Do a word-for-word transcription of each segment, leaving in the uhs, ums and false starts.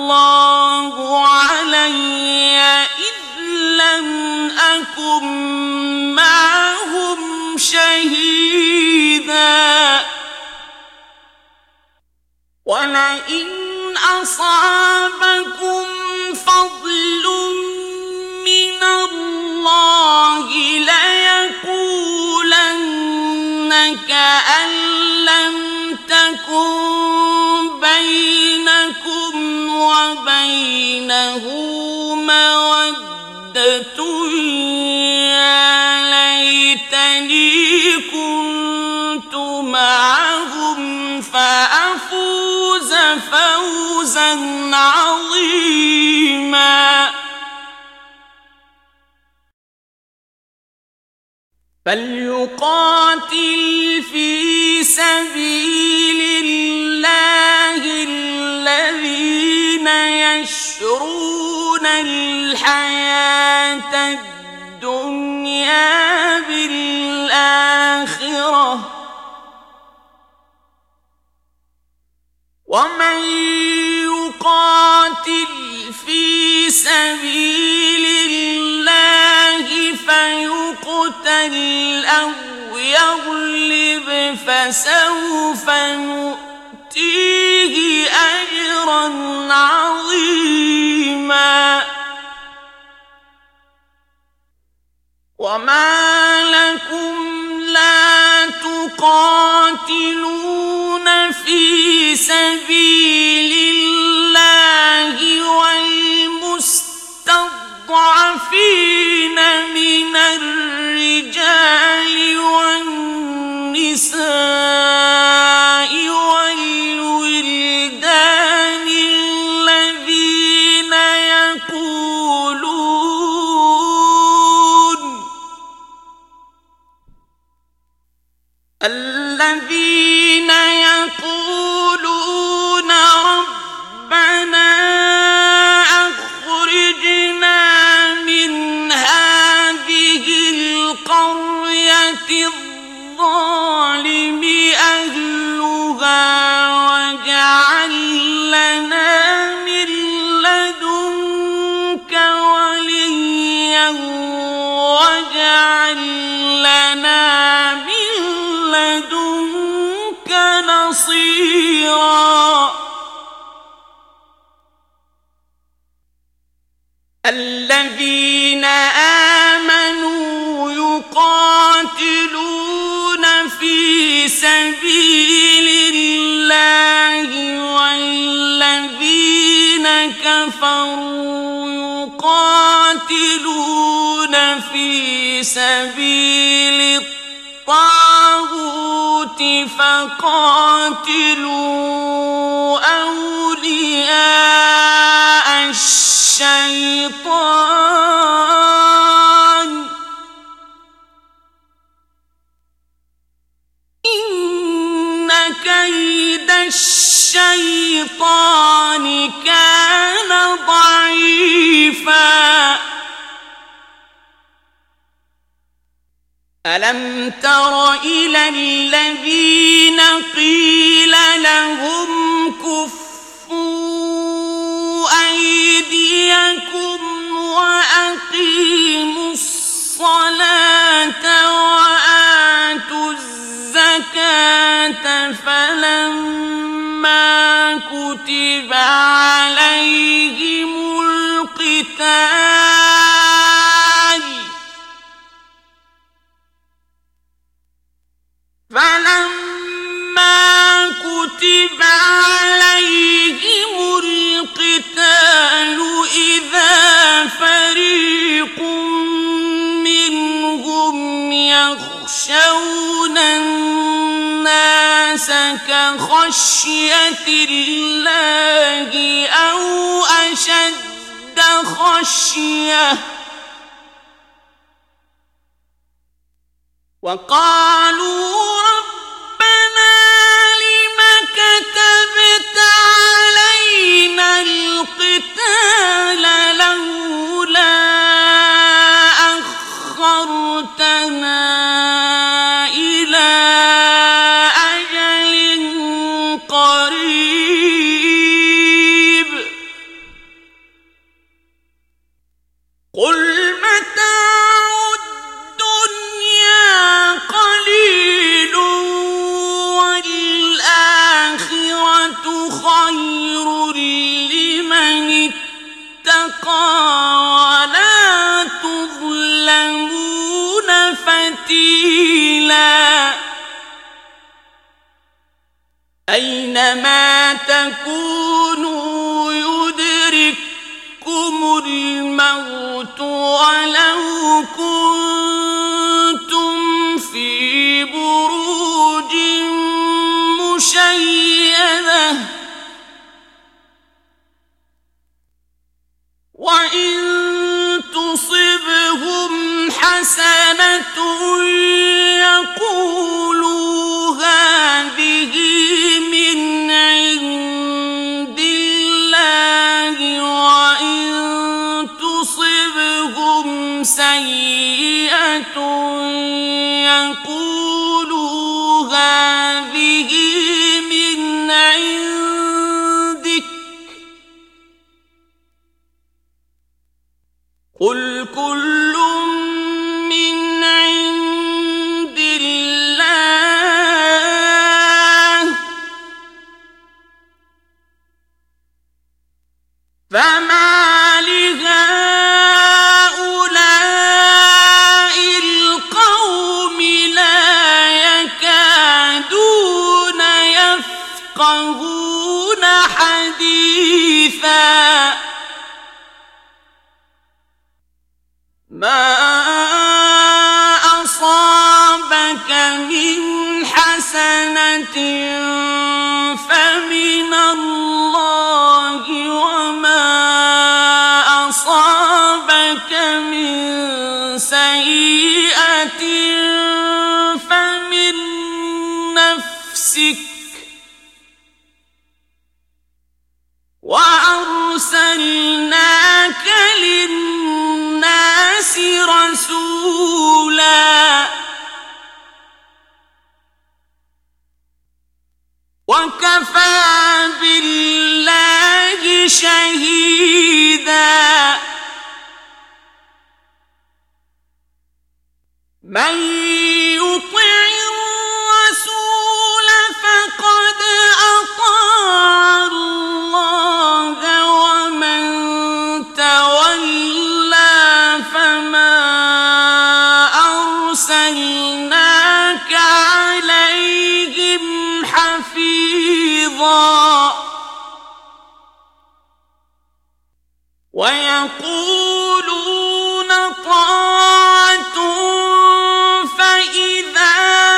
الله علي إذ لم أكن معهم شهيدا ولئن أصابكم فضل من الله ليقولن كأن لم تكن بينكم وبينه مودة يا ليتني كنت معهم فأفوز فوزا عظيما فليقاتل في سبيل الله الذين يشرون الحياة الدنيا بالآخرة ومن يقاتل في سبيل الله فيقتل أو يغلب فسوف نؤتيه أجرا عظيما وما لكم لا تقاتلون في سبيل الله والمستضعفين من الرجال والنساء والولدان الذين يقولون الذين يقولون ربنا أخرجنا من هذه القرية الظالم أهلها واجعل لنا من لدنك وليا واجعل لنا من لدنك نصيرا الذين آمنوا يقاتلون في سبيل الله والذين كفروا يقاتلون في سبيل الطاغوت فقاتلوا أولياء الشيطان إن كيد الشيطان كان ضعيفا ألم تر إلى الذين قيل لهم كفوا أيديكم وأقيموا الصلاة وآتوا الزكاة فلما كتب عليهم القتال فلما كتب عليهم القتال إذا فريق منهم يخشون الناس كخشية الله أو أشد خشية وقالوا ربنا لم كتبت علينا القتال لولا أخرتنا إلى أجل قريب واتقى ولا تظلمون فتيلا. أينما تكونوا يدرككم الموت ولو كنتم في بروج مشيدة. وإن تصبهم حسنة يقولوا هذه من عند الله وإن تصبهم سيئة يقولوا هذه من عندك قل كل من عند الله فما لهؤلاء القوم لا يكادون يفقهون حديثا. ما أصابك من حسنة فمن الله وما أصابك من سيئة فمن نفسك وأرسلناك للناس رسولا وكفى بالله شهيدا. من يطع الرسول فقد أطاع الله ومن تولى فما أرسلناك عليهم حفيظا. ويقولون طاعة فإذا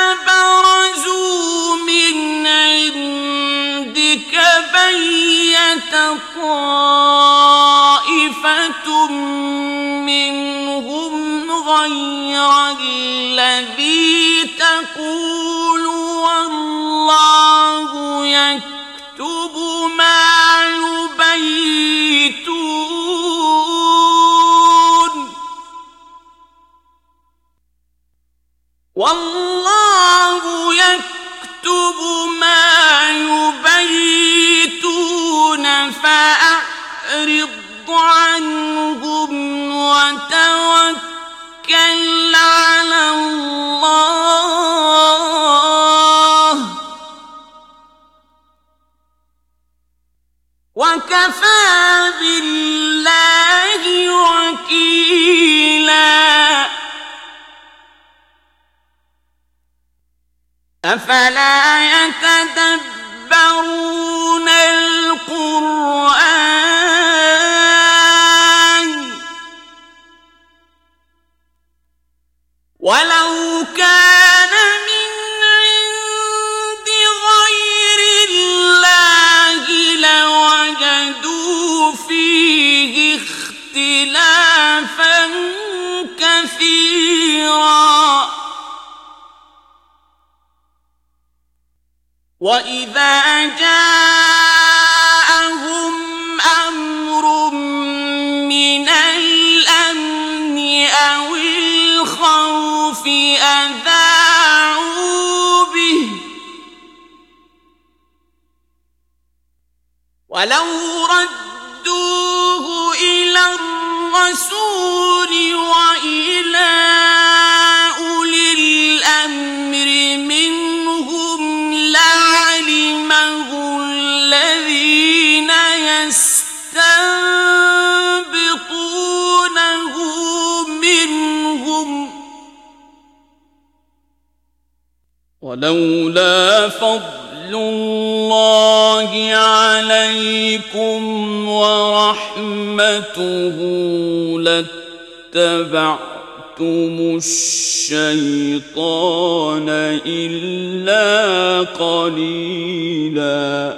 برزوا من عندك بيت طائفة منهم غير الذي تقول والله يكتب ما يبيتون والله يكتب ما يبيتون فأعرض عنهم وتوكل على الله وكفى بالله وكيلا. أفلا يتدبرون القرآن ولو كان من عند غير الله لوجدوا فيه اختلافا كثيرا. وإذا جاءهم أمر من الأمن أو الخوف أذاعوا به ولو ردوه إلى الرسول وإلى أولي الأمر منهم لعلمه الذين يستنبطونه ولولا فضل الله عليكم ورحمته لاتبعتم الشيطان إلا قليلا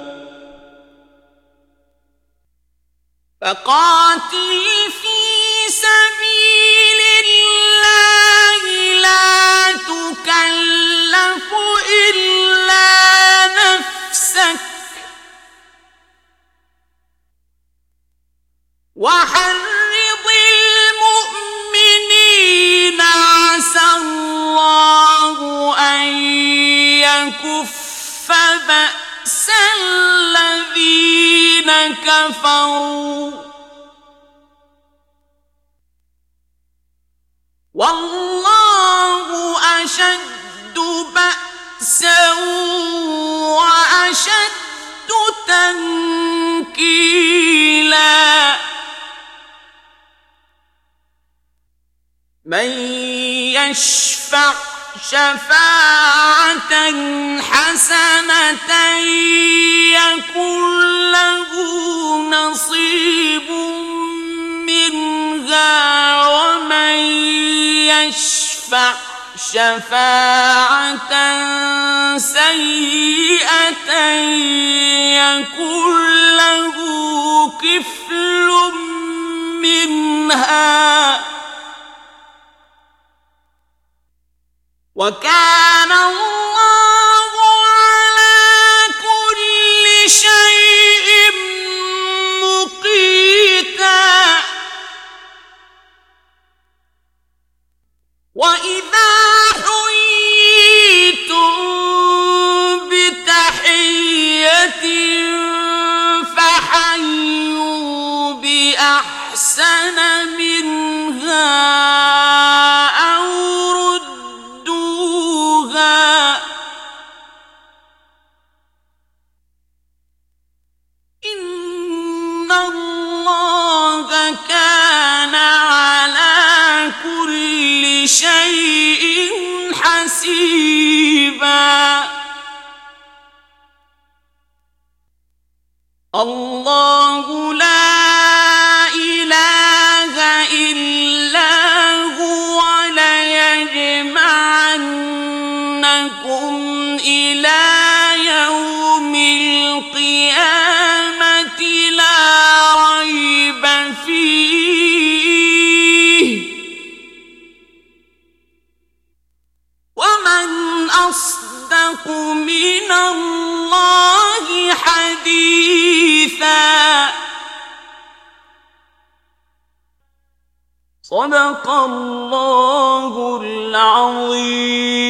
فقاتل في سبيل الله لا تكلف إلا نفسك وحرض المؤمنين عسى الله أن يكف بأس الذين كفروا والله أشد بأسا وأشد تنكيلا من يشفع شفاعة حسنة يكن له نصيب منها ومن يشفع شفاعة سيئة يكن له كفل منها وكان الله على كل شيء مقيتا وإذا حييتم بتحية فحيوا بأحسن منها شيء حسيبا الله لا إله إلا هو ليجمعنكم إلى يوم القيامة لا ريب فيه ومن أصدق من الله حديثا صدق الله العظيم.